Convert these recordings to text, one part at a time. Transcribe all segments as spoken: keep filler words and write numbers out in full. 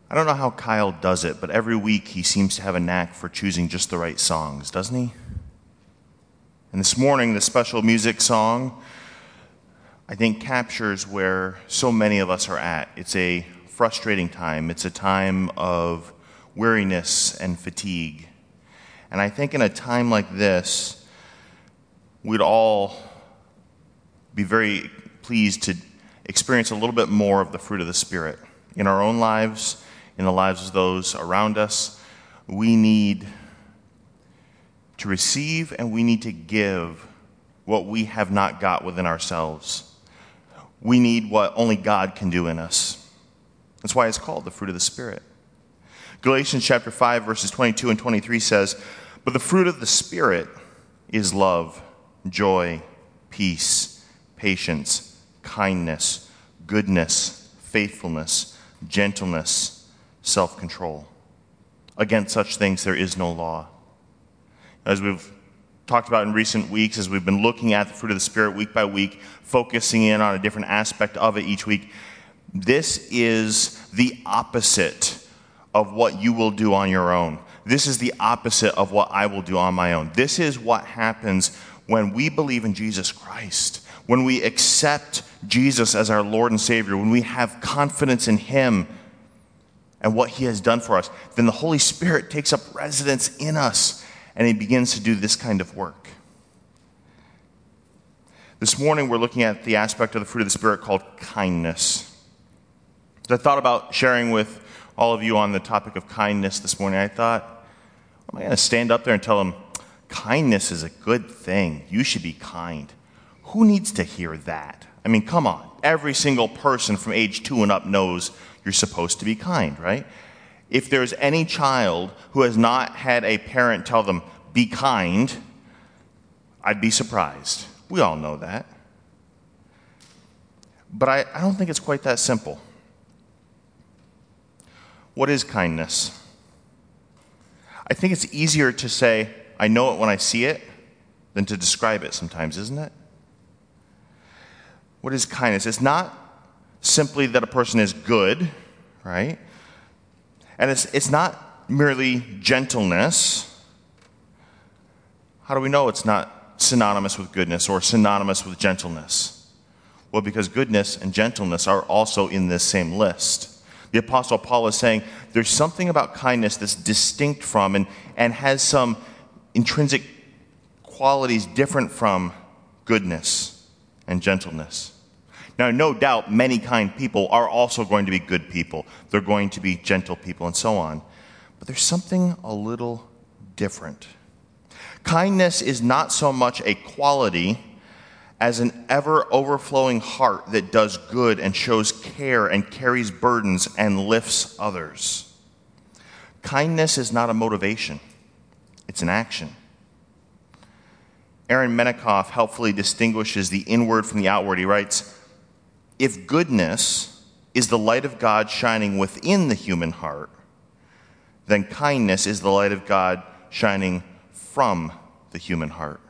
I don't know how Kyle does it, but every week he seems to have a knack for choosing just the right songs, doesn't he? And this morning, the special music song, I think, captures where so many of us are at. It's a frustrating time. It's a time of weariness and fatigue. And I think in a time like this, we'd all be very pleased to experience a little bit more of the fruit of the Spirit in our own lives, in the lives of those around us. We need to receive and we need to give what we have not got within ourselves. We need what only God can do in us. That's why it's called the fruit of the Spirit. Galatians chapter five, verses twenty-two and twenty-three says, "But the fruit of the Spirit is love, joy, peace, patience, kindness, goodness, faithfulness, gentleness, self-control. Against such things there is no law." As we've talked about in recent weeks, as we've been looking at the fruit of the Spirit week by week, focusing in on a different aspect of it each week, this is the opposite of what you will do on your own. This is the opposite of what I will do on my own. This is what happens when we believe in Jesus Christ, when we accept Jesus as our Lord and Savior, when we have confidence in Him and what He has done for us. Then the Holy Spirit takes up residence in us and He begins to do this kind of work. This morning we're looking at the aspect of the fruit of the Spirit called kindness. As I thought about sharing with all of you on the topic of kindness this morning, I thought, am I going to stand up there and tell them, kindness is a good thing. You should be kind. Who needs to hear that? I mean, come on. Every single person from age two and up knows you're supposed to be kind, right? If there's any child who has not had a parent tell them, be kind, I'd be surprised. We all know that. But I, I don't think it's quite that simple. What is kindness? I think it's easier to say, I know it when I see it, than to describe it sometimes, isn't it? What is kindness? It's not simply that a person is good, right? And it's it's not merely gentleness. How do we know it's not synonymous with goodness or synonymous with gentleness? Well, because goodness and gentleness are also in this same list. The Apostle Paul is saying there's something about kindness that's distinct from and, and has some intrinsic qualities different from goodness and gentleness. Now, no doubt, many kind people are also going to be good people. They're going to be gentle people and so on. But there's something a little different. Kindness is not so much a quality as an ever-overflowing heart that does good and shows care and carries burdens and lifts others. Kindness is not a motivation. It's an action. Aaron Menikoff helpfully distinguishes the inward from the outward. He writes, if goodness is the light of God shining within the human heart, then kindness is the light of God shining from the human heart.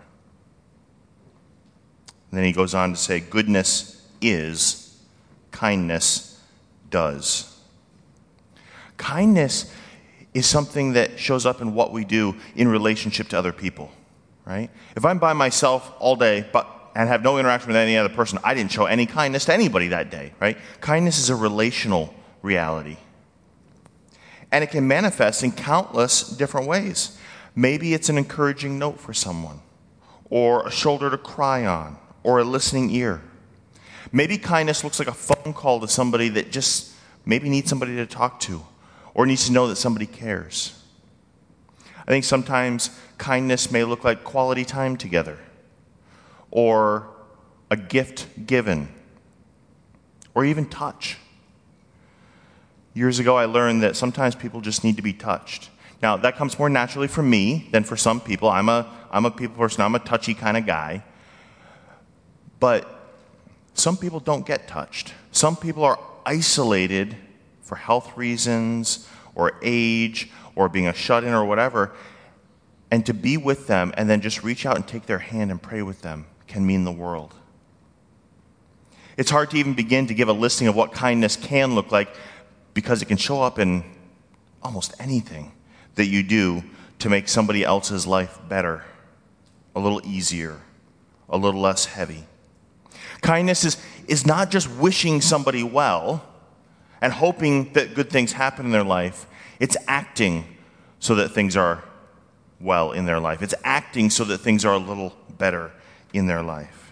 And then he goes on to say, goodness is, kindness does. Kindness is something that shows up in what we do in relationship to other people, right? If I'm by myself all day but and have no interaction with any other person, I didn't show any kindness to anybody that day, right? Kindness is a relational reality. And it can manifest in countless different ways. Maybe it's an encouraging note for someone, or a shoulder to cry on, or a listening ear. Maybe kindness looks like a phone call to somebody that just maybe needs somebody to talk to, or needs to know that somebody cares. I think sometimes kindness may look like quality time together, or a gift given, or even touch. Years ago, I learned that sometimes people just need to be touched. Now, that comes more naturally for me than for some people. I'm a, I'm a people person. I'm a touchy kind of guy. But some people don't get touched. Some people are isolated for health reasons or age or being a shut-in or whatever. And to be with them and then just reach out and take their hand and pray with them can mean the world. It's hard to even begin to give a listing of what kindness can look like, because it can show up in almost anything that you do to make somebody else's life better, a little easier, a little less heavy. Kindness is, is not just wishing somebody well and hoping that good things happen in their life. It's acting so that things are well in their life. It's acting so that things are a little better in their life.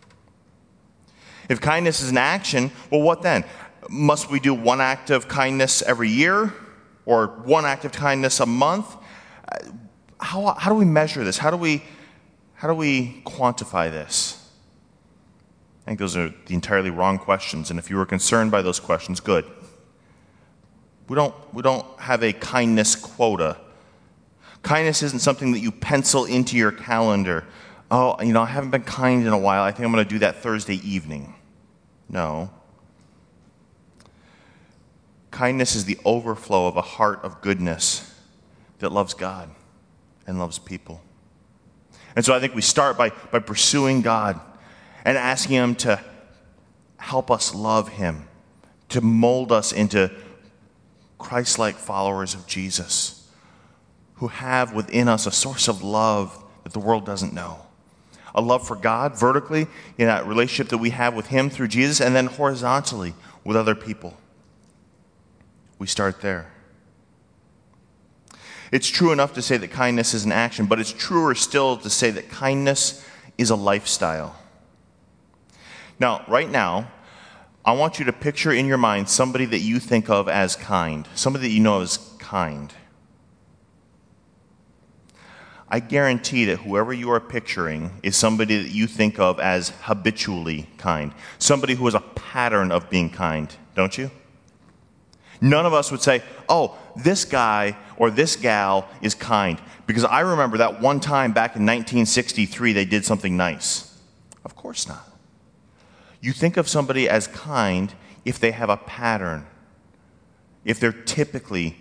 If kindness is an action, well, what then? Must we do one act of kindness every year or one act of kindness a month? How, how do we measure this? How do we, how do we quantify this? I think those are the entirely wrong questions, and if you were concerned by those questions, good. We don't, we don't have a kindness quota. Kindness isn't something that you pencil into your calendar. Oh, you know, I haven't been kind in a while. I think I'm going to do that Thursday evening. No. Kindness is the overflow of a heart of goodness that loves God and loves people. And so I think we start by, by pursuing God and asking Him to help us love Him, to mold us into Christ-like followers of Jesus, who have within us a source of love that the world doesn't know. A love for God vertically in that relationship that we have with Him through Jesus, and then horizontally with other people. We start there. It's true enough to say that kindness is an action, but it's truer still to say that kindness is a lifestyle. Now, right now, I want you to picture in your mind somebody that you think of as kind, somebody that you know as kind. I guarantee that whoever you are picturing is somebody that you think of as habitually kind, somebody who has a pattern of being kind, don't you? None of us would say, oh, this guy or this gal is kind, because I remember that one time back in nineteen sixty-three they did something nice. Of course not. You think of somebody as kind if they have a pattern, if they're typically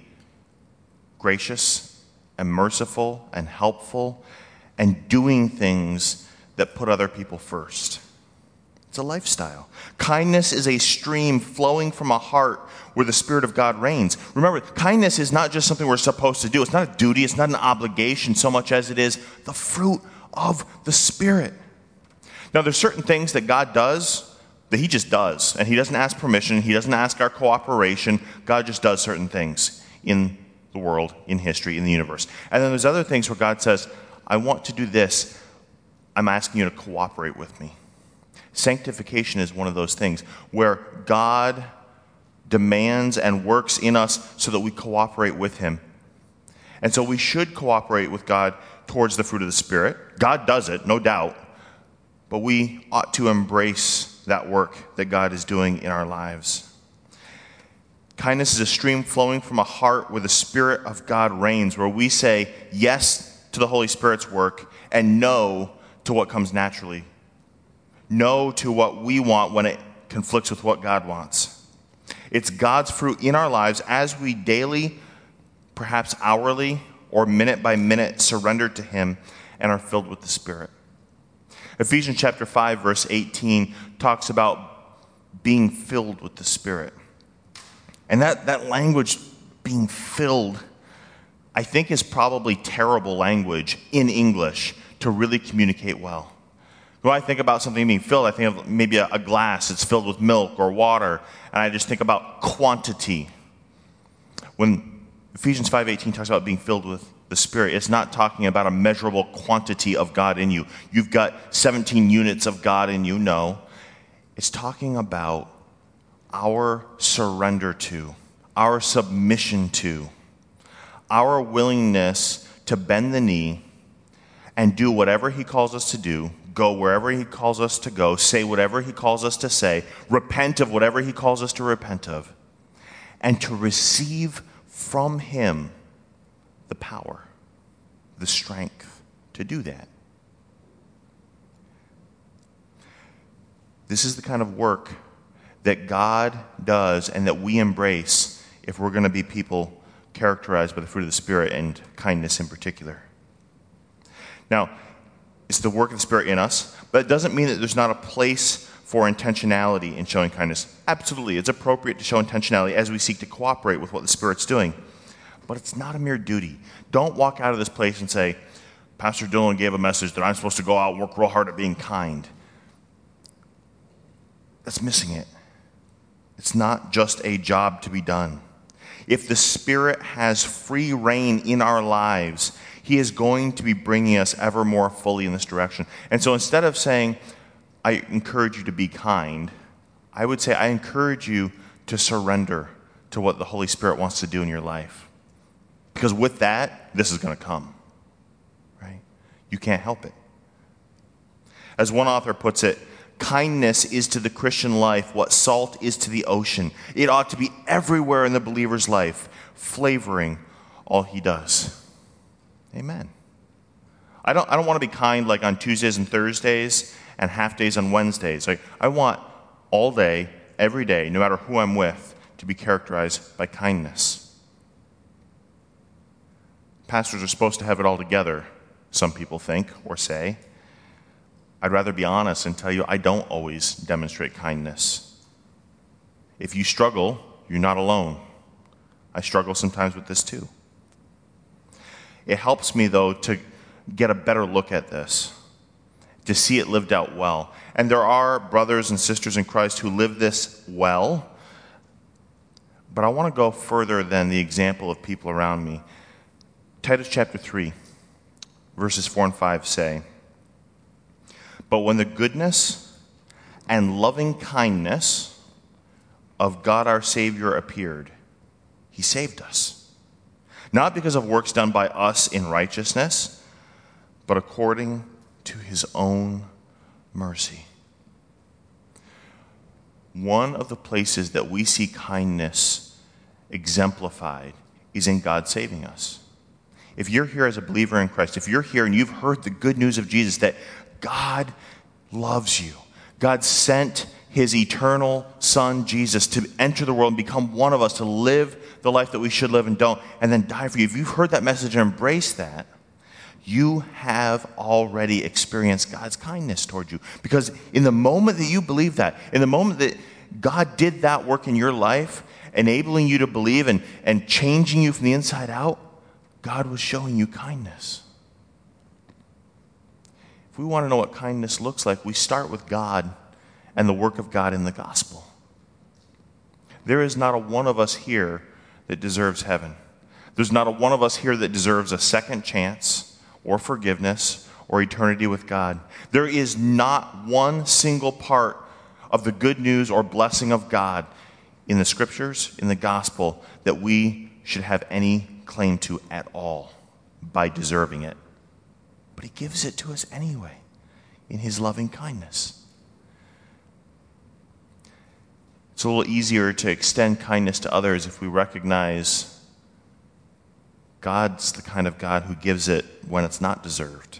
gracious and merciful and helpful and doing things that put other people first. It's a lifestyle. Kindness is a stream flowing from a heart where the Spirit of God reigns. Remember, kindness is not just something we're supposed to do. It's not a duty. It's not an obligation so much as it is the fruit of the Spirit. Now, there's certain things that God does that He just does, and He doesn't ask permission. He doesn't ask our cooperation. God just does certain things in the world, in history, in the universe. And then there's other things where God says, I want to do this. I'm asking you to cooperate with me. Sanctification is one of those things where God demands and works in us so that we cooperate with Him. And so we should cooperate with God towards the fruit of the Spirit. God does it, no doubt. But we ought to embrace that work that God is doing in our lives. Kindness is a stream flowing from a heart where the Spirit of God reigns, where we say yes to the Holy Spirit's work and no to what comes naturally. No to what we want when it conflicts with what God wants. It's God's fruit in our lives as we daily, perhaps hourly, or minute by minute surrender to Him and are filled with the Spirit. Ephesians chapter five, verse eighteen talks about being filled with the Spirit. And that, that language, being filled, I think is probably terrible language in English to really communicate well. When I think about something being filled, I think of maybe a, a glass that's filled with milk or water, and I just think about quantity. When Ephesians five eighteen talks about being filled with the Spirit, it's not talking about a measurable quantity of God in you. You've got seventeen units of God in you. No. It's talking about our surrender to, our submission to, our willingness to bend the knee and do whatever He calls us to do, go wherever He calls us to go, say whatever He calls us to say, repent of whatever He calls us to repent of, and to receive from Him the power, the strength to do that. This is the kind of work that God does and that we embrace if we're going to be people characterized by the fruit of the Spirit and kindness in particular. Now, it's the work of the Spirit in us, but it doesn't mean that there's not a place for intentionality in showing kindness. Absolutely, it's appropriate to show intentionality as we seek to cooperate with what the Spirit's doing. But it's not a mere duty. Don't walk out of this place and say, Pastor Dylan gave a message that I'm supposed to go out and work real hard at being kind. That's missing it. It's not just a job to be done. If the Spirit has free reign in our lives, He is going to be bringing us ever more fully in this direction. And so instead of saying, I encourage you to be kind, I would say, I encourage you to surrender to what the Holy Spirit wants to do in your life. Because with that, this is going to come. Right? You can't help it. As one author puts it, kindness is to the Christian life what salt is to the ocean. It ought to be everywhere in the believer's life, flavoring all he does. Amen. I don't, I don't want to be kind like on Tuesdays and Thursdays and half days on Wednesdays. Like, I want all day, every day, no matter who I'm with, to be characterized by kindness. Pastors are supposed to have it all together, some people think or say. I'd rather be honest and tell you I don't always demonstrate kindness. If you struggle, you're not alone. I struggle sometimes with this too. It helps me, though, to get a better look at this, to see it lived out well. And there are brothers and sisters in Christ who live this well, but I want to go further than the example of people around me. Titus chapter three, verses four and five say, But when the goodness and loving kindness of God our Savior appeared, He saved us, not because of works done by us in righteousness, but according to His own mercy. One of the places that we see kindness exemplified is in God saving us. If you're here as a believer in Christ, if you're here and you've heard the good news of Jesus, that God loves you. God sent His eternal Son, Jesus, to enter the world and become one of us, to live the life that we should live and don't, and then die for you. If you've heard that message and embraced that, you have already experienced God's kindness toward you. Because in the moment that you believe that, in the moment that God did that work in your life, enabling you to believe and, and changing you from the inside out, God was showing you kindness. If we want to know what kindness looks like, we start with God and the work of God in the gospel. There is not a one of us here that deserves heaven. There's not a one of us here that deserves a second chance or forgiveness or eternity with God. There is not one single part of the good news or blessing of God in the scriptures, in the gospel, that we should have any claim to at all by deserving it. But He gives it to us anyway in His loving kindness. It's a little easier to extend kindness to others if we recognize God's the kind of God who gives it when it's not deserved.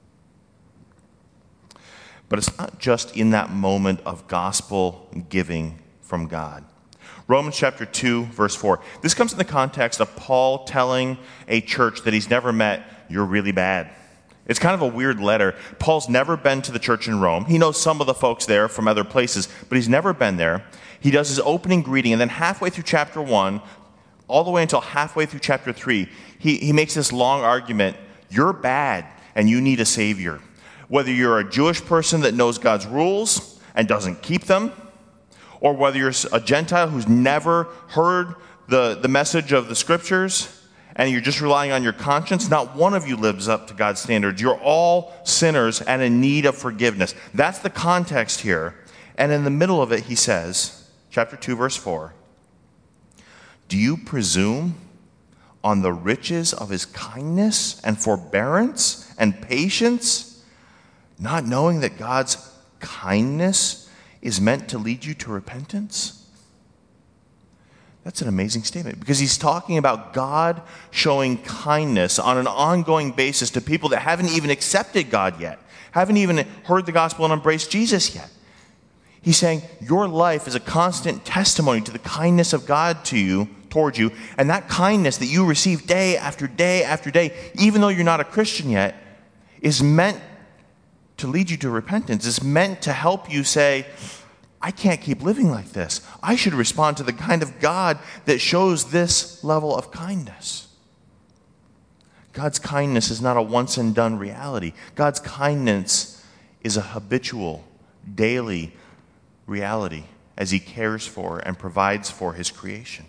But it's not just in that moment of gospel giving from God. Romans chapter two, verse four. This comes in the context of Paul telling a church that he's never met, you're really bad. It's kind of a weird letter. Paul's never been to the church in Rome. He knows some of the folks there from other places, but he's never been there. He does his opening greeting, and then halfway through chapter one, all the way until halfway through chapter three, he, he makes this long argument, you're bad and you need a savior. Whether you're a Jewish person that knows God's rules and doesn't keep them, or whether you're a Gentile who's never heard the, the message of the scriptures and you're just relying on your conscience, not one of you lives up to God's standards. You're all sinners and in need of forgiveness. That's the context here. And in the middle of it, he says, chapter two, verse four, do you presume on the riches of His kindness and forbearance and patience, not knowing that God's kindness is meant to lead you to repentance? That's an amazing statement, because he's talking about God showing kindness on an ongoing basis to people that haven't even accepted God yet, haven't even heard the gospel and embraced Jesus yet. He's saying your life is a constant testimony to the kindness of God to you, toward you, and that kindness that you receive day after day after day, even though you're not a Christian yet, is meant to lead you to repentance. It's meant to help you say, I can't keep living like this. I should respond to the kind of God that shows this level of kindness. God's kindness is not a once and done reality. God's kindness is a habitual, daily reality as he cares for and provides for his creation.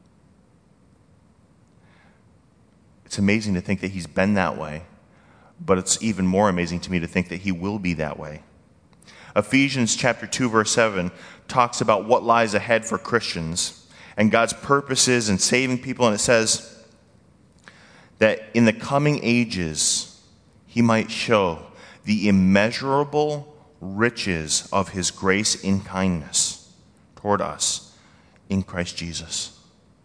It's amazing to think that he's been that way, but it's even more amazing to me to think that he will be that way. Ephesians chapter two, verse seven talks about what lies ahead for Christians and God's purposes in saving people, and it says that in the coming ages he might show the immeasurable riches of his grace in kindness toward us in Christ Jesus.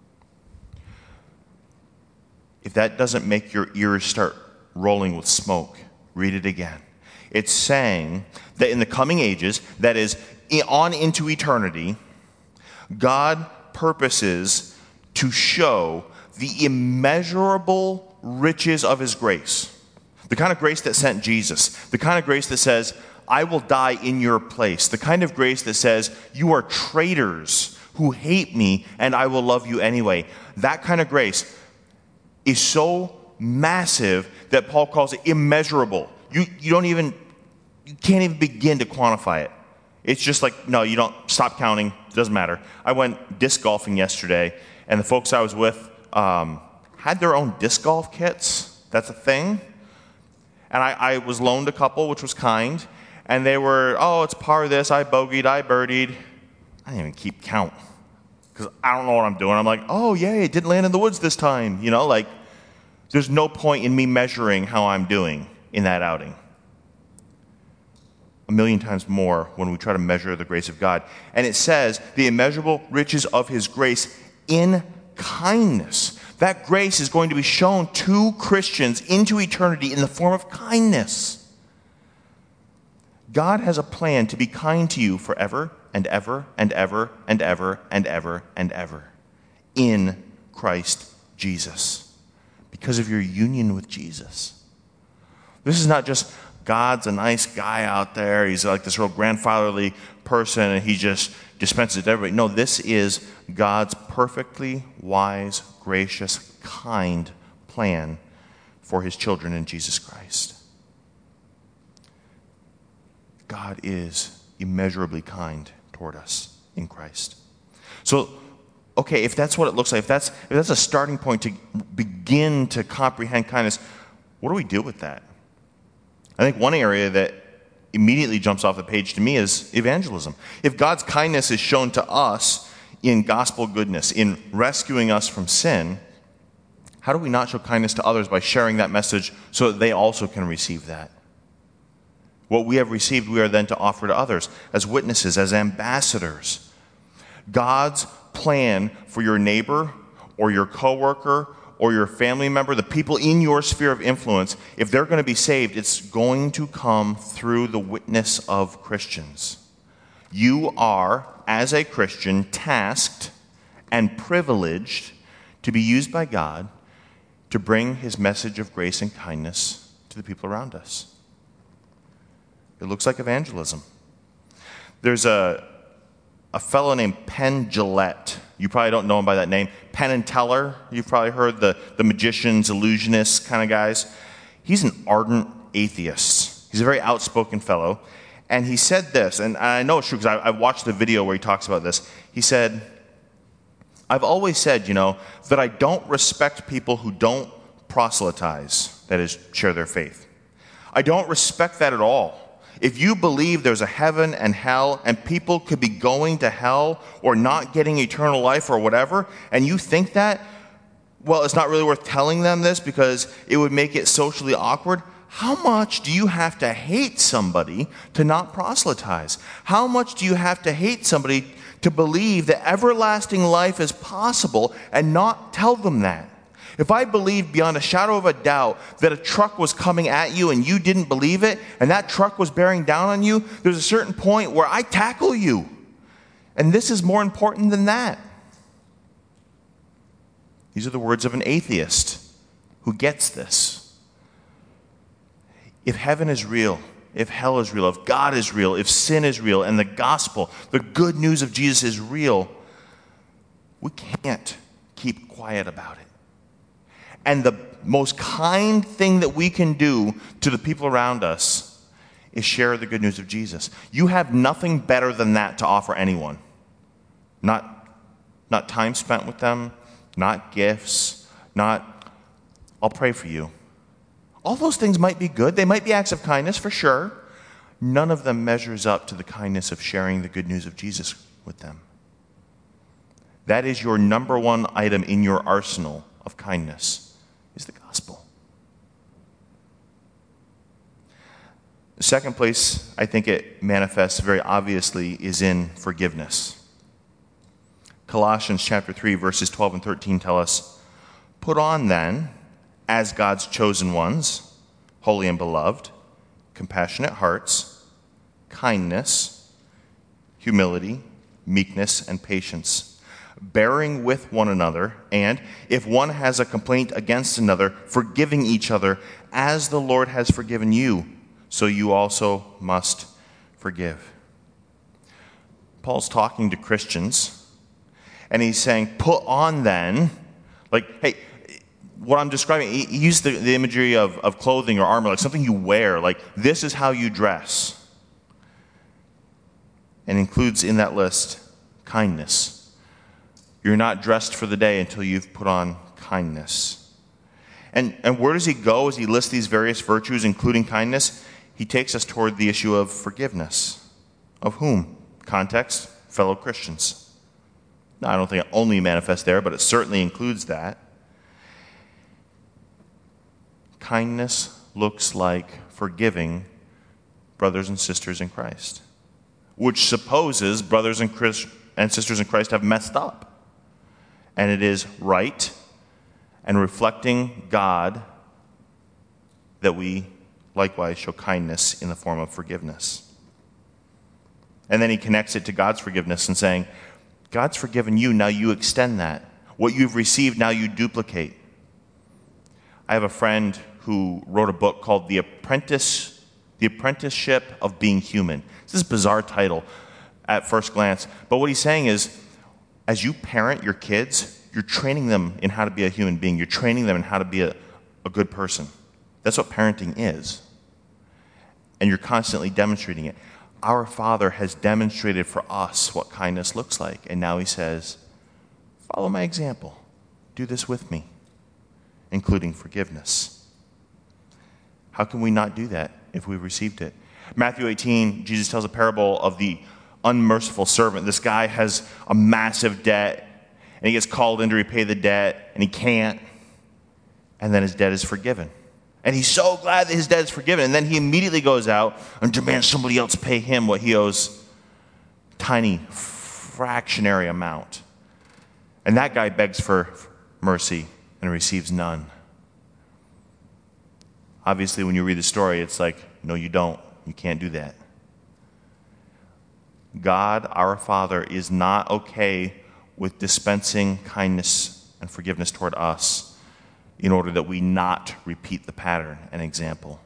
If that doesn't make your ears start rolling with smoke, read it again. It's saying that in the coming ages, that is, on into eternity, God purposes to show the immeasurable riches of his grace. The kind of grace that sent Jesus. The kind of grace that says, I will die in your place. The kind of grace that says, you are traitors who hate me and I will love you anyway. That kind of grace is so massive that Paul calls it immeasurable. You you don't even, you can't even begin to quantify it. It's just like, no, you don't, stop counting, it doesn't matter. I went disc golfing yesterday, and the folks I was with um, had their own disc golf kits. That's a thing. And I, I was loaned a couple, which was kind, and they were, oh, it's par this, I bogeyed, I birdied. I didn't even keep count, because I don't know what I'm doing. I'm like, oh, yay, it didn't land in the woods this time. You know, like, there's no point in me measuring how I'm doing in that outing. A million times more when we try to measure the grace of God. And it says, the immeasurable riches of his grace in kindness. That grace is going to be shown to Christians into eternity in the form of kindness. God has a plan to be kind to you forever and ever and ever and ever and ever and ever in Christ Jesus, because of your union with Jesus. This is not just God's a nice guy out there. He's like this real grandfatherly person, and he just dispenses it to everybody. No, this is God's perfectly wise, gracious, kind plan for his children in Jesus Christ. God is immeasurably kind toward us in Christ. So, okay, if that's what it looks like, if that's, if that's a starting point to begin to comprehend kindness, what do we do with that? I think one area that immediately jumps off the page to me is evangelism. If God's kindness is shown to us in gospel goodness, in rescuing us from sin, how do we not show kindness to others by sharing that message so that they also can receive that? What we have received, we are then to offer to others as witnesses, as ambassadors. God's plan for your neighbor or your coworker or your family member, the people in your sphere of influence, if they're going to be saved, it's going to come through the witness of Christians. You are, as a Christian, tasked and privileged to be used by God to bring his message of grace and kindness to the people around us. It looks like evangelism. There's a, a fellow named Penn Jillette. You probably don't know him by that name. Penn and Teller, you've probably heard the, the magicians, illusionists kind of guys. He's an ardent atheist. He's a very outspoken fellow. And he said this, and I know it's true because I, I watched the video where he talks about this. He said, I've always said, you know, that I don't respect people who don't proselytize, that is, share their faith. I don't respect that at all. If you believe there's a heaven and hell and people could be going to hell or not getting eternal life or whatever, and you think that, well, it's not really worth telling them this because it would make it socially awkward. How much do you have to hate somebody to not proselytize? How much do you have to hate somebody to believe that everlasting life is possible and not tell them that? If I believed beyond a shadow of a doubt that a truck was coming at you and you didn't believe it, and that truck was bearing down on you, there's a certain point where I tackle you. And this is more important than that. These are the words of an atheist who gets this. If heaven is real, if hell is real, if God is real, if sin is real, and the gospel, the good news of Jesus is real, we can't keep quiet about it. And the most kind thing that we can do to the people around us is share the good news of Jesus. You have nothing better than that to offer anyone. Not, not time spent with them, not gifts, not, I'll pray for you. All those things might be good. They might be acts of kindness for sure. None of them measures up to the kindness of sharing the good news of Jesus with them. That is your number one item in your arsenal of kindness, is the gospel. The second place I think it manifests very obviously is in forgiveness. Colossians chapter three, verses twelve and thirteen tell us, "Put on then, as God's chosen ones, holy and beloved, compassionate hearts, kindness, humility, meekness, and patience, bearing with one another, and if one has a complaint against another, forgiving each other, as the Lord has forgiven you, so you also must forgive." Paul's talking to Christians, and he's saying, put on then, like, hey, what I'm describing, he used the, the imagery of, of clothing or armor, like something you wear, like this is how you dress. And includes in that list kindness. You're not dressed for the day until you've put on kindness. And, and where does he go as he lists these various virtues, including kindness? He takes us toward the issue of forgiveness. Of whom? Context, fellow Christians. Now, I don't think it only manifests there, but it certainly includes that. Kindness looks like forgiving brothers and sisters in Christ, which supposes brothers and, Christ, and sisters in Christ have messed up. And it is right and reflecting God that we likewise show kindness in the form of forgiveness. And then he connects it to God's forgiveness and saying, God's forgiven you, now you extend that. What you've received, now you duplicate. I have a friend who wrote a book called The Apprentice, The Apprenticeship of Being Human. This is a bizarre title at first glance, but what he's saying is, as you parent your kids, you're training them in how to be a human being. You're training them in how to be a, a good person. That's what parenting is. And you're constantly demonstrating it. Our Father has demonstrated for us what kindness looks like. And now he says, follow my example. Do this with me, including forgiveness. How can we not do that if we've received it? Matthew eighteen, Jesus tells a parable of the unmerciful servant. This guy has a massive debt, and he gets called in to repay the debt, and he can't. And then his debt is forgiven. And he's so glad that his debt is forgiven. And then he immediately goes out and demands somebody else pay him what he owes, tiny, fractionary amount. And that guy begs for mercy and receives none. Obviously, when you read the story, it's like, no, you don't. You can't do that. God, our Father, is not okay with dispensing kindness and forgiveness toward us in order that we not repeat the pattern and example.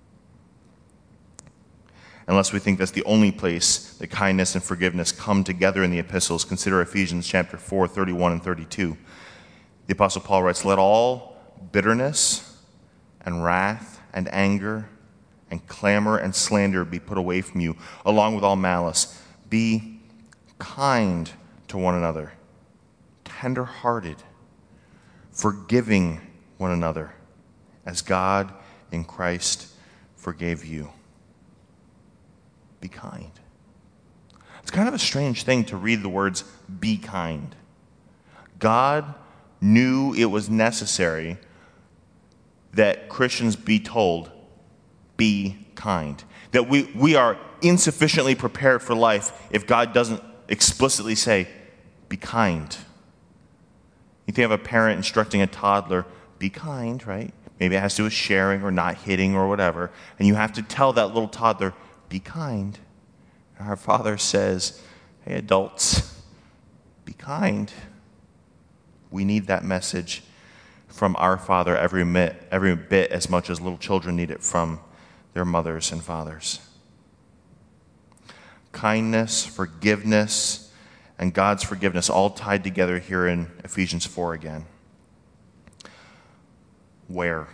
Unless we think that's the only place that kindness and forgiveness come together in the epistles, consider Ephesians chapter four, thirty-one and thirty-two. The Apostle Paul writes, "Let all bitterness and wrath and anger and clamor and slander be put away from you, along with all malice. Be kind to one another, tender-hearted, forgiving one another, as God in Christ forgave you." Be kind. It's kind of a strange thing to read the words, be kind. God knew it was necessary that Christians be told, be kind. That we, we are insufficiently prepared for life if God doesn't explicitly say, be kind. You think of a parent instructing a toddler, be kind, right? Maybe it has to do with sharing or not hitting or whatever. And you have to tell that little toddler, be kind. And our Father says, hey, adults, be kind. We need that message from our Father every bit, every bit as much as little children need it from their mothers and fathers. Kindness, forgiveness, and God's forgiveness all tied together here in Ephesians four again. Where?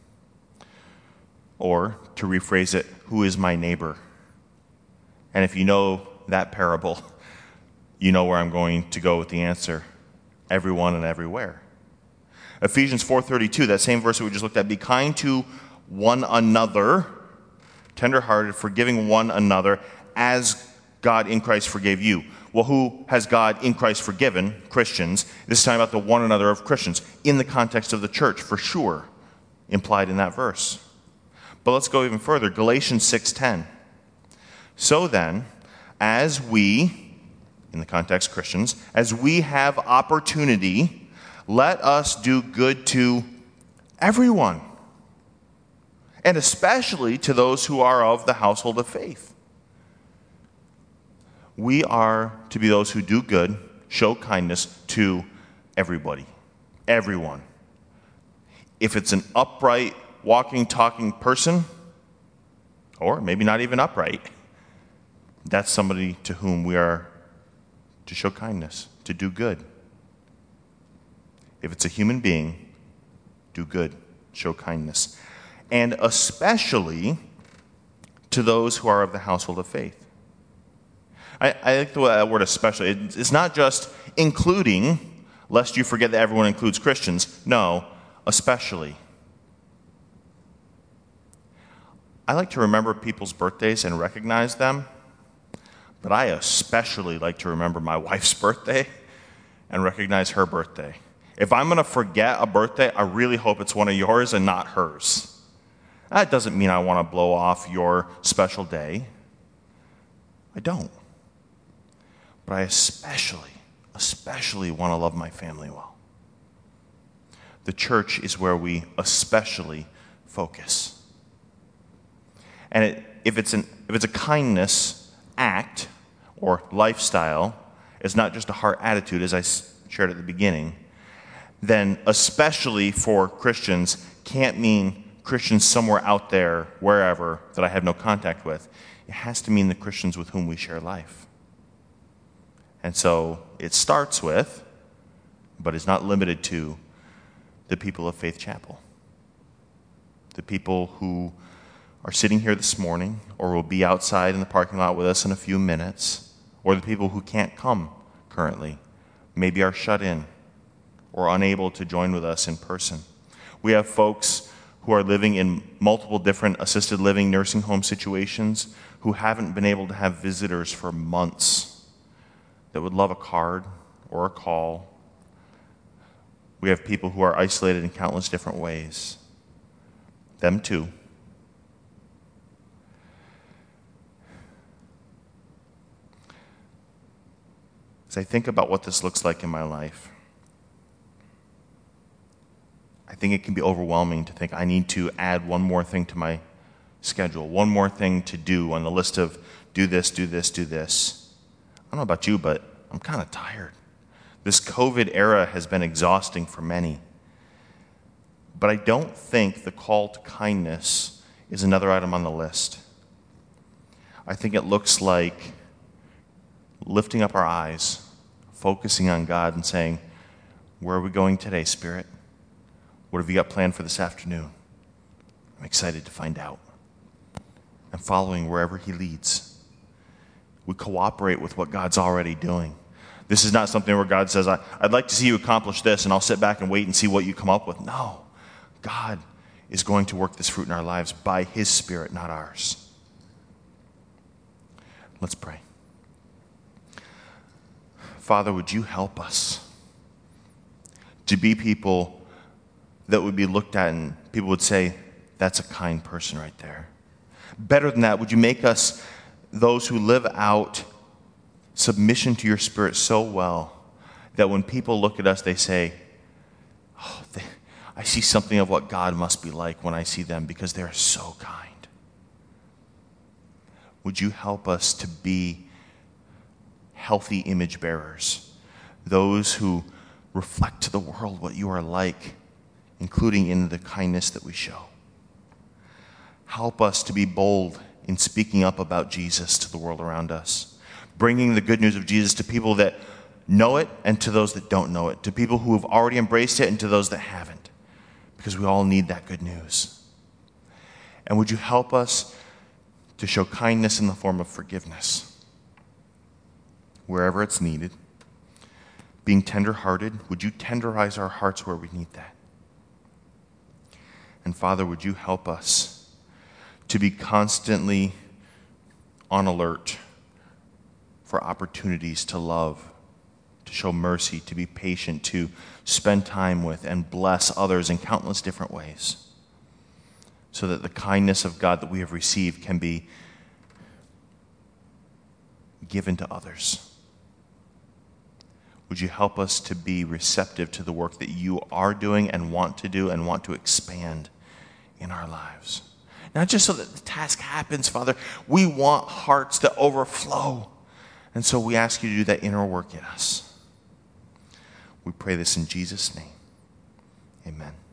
Or, to rephrase it, who is my neighbor? And if you know that parable, you know where I'm going to go with the answer. Everyone and everywhere. Ephesians four thirty-two, that same verse that we just looked at, be kind to one another, tenderhearted, forgiving one another, as God in Christ forgave you. Well, who has God in Christ forgiven? Christians. This is talking about the one another of Christians in the context of the church, for sure, implied in that verse. But let's go even further. Galatians six ten. So then, as we, in the context Christians, as we have opportunity, let us do good to everyone, and especially to those who are of the household of faith. We are to be those who do good, show kindness to everybody, everyone. If it's an upright, walking, talking person, or maybe not even upright, that's somebody to whom we are to show kindness, to do good. If it's a human being, do good, show kindness. And especially to those who are of the household of faith. I, I like the word especially. It's not just including, lest you forget that everyone includes Christians. No, especially. I like to remember people's birthdays and recognize them, but I especially like to remember my wife's birthday and recognize her birthday. If I'm going to forget a birthday, I really hope it's one of yours and not hers. That doesn't mean I want to blow off your special day. I don't. But I especially, especially want to love my family well. The church is where we especially focus. And it, if it's an if it's a kindness act or lifestyle, it's not just a heart attitude, as I shared at the beginning, then especially for Christians can't mean Christians somewhere out there, wherever, that I have no contact with. It has to mean the Christians with whom we share life. And so it starts with, but is not limited to, the people of Faith Chapel. The people who are sitting here this morning, or will be outside in the parking lot with us in a few minutes, or the people who can't come currently, maybe are shut in or unable to join with us in person. We have folks who are living in multiple different assisted living nursing home situations who haven't been able to have visitors for months that would love a card or a call. We have people who are isolated in countless different ways. Them too. As I think about what this looks like in my life, I think it can be overwhelming to think I need to add one more thing to my schedule, one more thing to do on the list of do this, do this, do this. I don't know about you, but I'm kind of tired. This COVID era has been exhausting for many. But I don't think the call to kindness is another item on the list. I think it looks like lifting up our eyes, focusing on God and saying, where are we going today, Spirit? What have you got planned for this afternoon? I'm excited to find out. I'm following wherever He leads. We cooperate with what God's already doing. This is not something where God says, I, I'd like to see you accomplish this, and I'll sit back and wait and see what you come up with. No. God is going to work this fruit in our lives by His Spirit, not ours. Let's pray. Father, would you help us to be people that would be looked at and people would say, that's a kind person right there. Better than that, would you make us those who live out submission to your Spirit so well that when people look at us, they say, oh, they, I see something of what God must be like when I see them because they're so kind. Would you help us to be healthy image bearers, those who reflect to the world what you are like, including in the kindness that we show. help us to be bold in speaking up about Jesus to the world around us, bringing the good news of Jesus to people that know it and to those that don't know it, to people who have already embraced it and to those that haven't, because we all need that good news. And would you help us to show kindness in the form of forgiveness wherever it's needed? Being tender-hearted, would you tenderize our hearts where we need that? And Father, would you help us to be constantly on alert for opportunities to love, to show mercy, to be patient, to spend time with and bless others in countless different ways, so that the kindness of God that we have received can be given to others. Would you help us to be receptive to the work that you are doing and want to do and want to expand in our lives? Not just so that the task happens, Father. We want hearts that overflow. And so we ask you to do that inner work in us. We pray this in Jesus' name. Amen.